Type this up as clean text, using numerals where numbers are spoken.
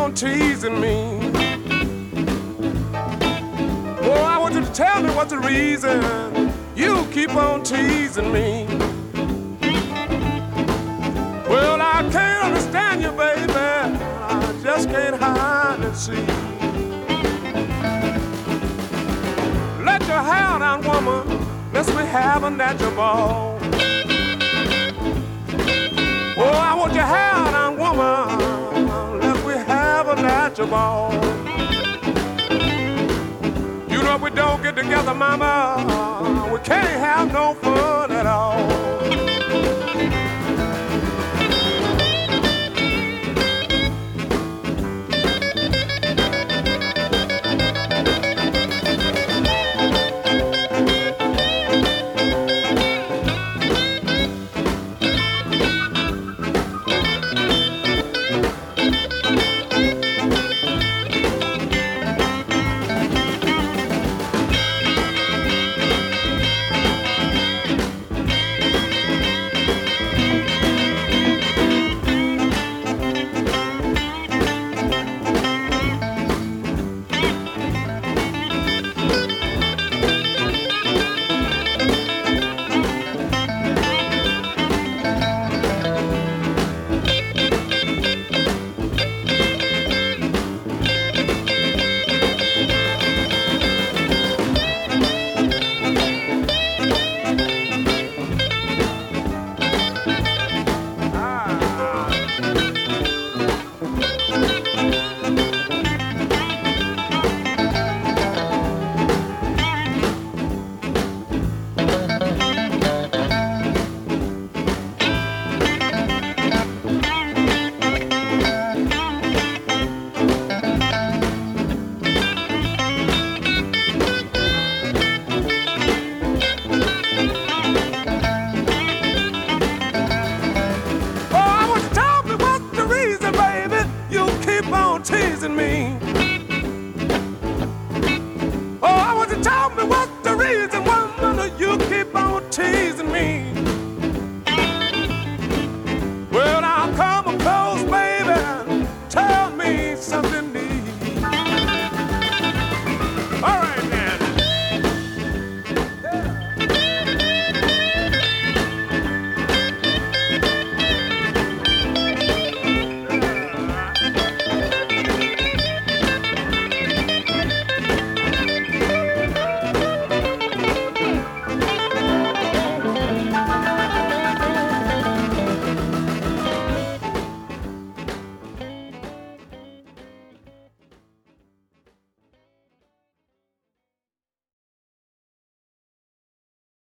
on teasing me. Oh, I want you to tell me what's the reason you keep on teasing me. Well, I can't understand you, baby. I just can't hide and see. Let your hair down, woman. Let's be having natural ball. Oh, I want your hair down, woman. Let's be having natural ball. You know if we don't get together, mama,